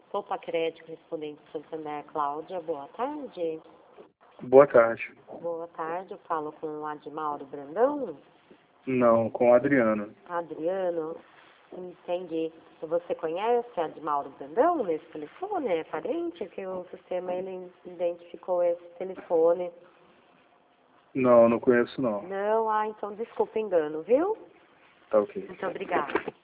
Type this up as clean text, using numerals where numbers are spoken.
Topa Crédito, correspondente Santander, Cláudia, boa tarde. Boa tarde. Boa tarde, eu falo com o Admauro Brandão. Não, com o Adriano. Adriano, entendi. Você conhece Admauro Brandão nesse telefone? É parente que o sistema ele identificou esse telefone? Não, não conheço não. Não, então desculpa o engano, viu? Tá ok. Muito obrigada.